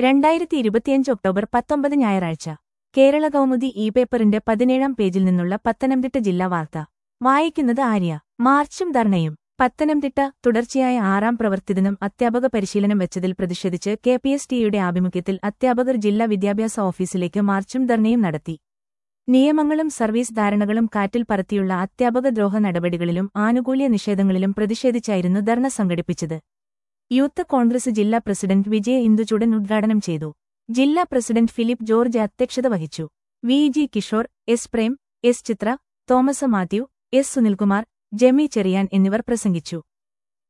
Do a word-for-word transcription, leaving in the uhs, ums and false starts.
രണ്ടായിരത്തി ഇരുപത്തിയഞ്ച് ഒക്ടോബർ പത്തൊമ്പത് ഞായറാഴ്ച കേരള കൗമുദി ഇ പേപ്പറിന്റെ പതിനേഴാം പേജിൽ നിന്നുള്ള പത്തനംതിട്ട ജില്ലാ വാർത്ത വായിക്കുന്നത് ആര്യ. മാർച്ചും ധർണയും. പത്തനംതിട്ട തുടർച്ചയായ ആറാം പ്രവർത്തിദിനം അധ്യാപക പരിശീലനം വെച്ചതിൽ പ്രതിഷേധിച്ച് കെ പി എസ് ടിയുടെ ആഭിമുഖ്യത്തിൽ അധ്യാപകർ ജില്ലാ വിദ്യാഭ്യാസ ഓഫീസിലേക്ക് മാർച്ചും ധർണയും നടത്തി. നിയമങ്ങളും സർവീസ് ധാരണകളും കാറ്റിൽ പറത്തിയുള്ള അധ്യാപക ദ്രോഹ നടപടികളിലും ആനുകൂല്യ നിഷേധങ്ങളിലും പ്രതിഷേധിച്ചായിരുന്നു ധർണ സംഘടിപ്പിച്ചത്. യൂത്ത് കോൺഗ്രസ് ജില്ലാ പ്രസിഡന്റ് വിജയ ഇന്ദുചൂടൻ ഉദ്ഘാടനം ചെയ്തു. ജില്ലാ പ്രസിഡന്റ് ഫിലിപ്പ് ജോർജ് അധ്യക്ഷത വഹിച്ചു. V G Kishore, S Prem, S Chitra, Thomas Mathew, S Sunilkumar, Jemi Cherian എന്നിവർ പ്രസംഗിച്ചു.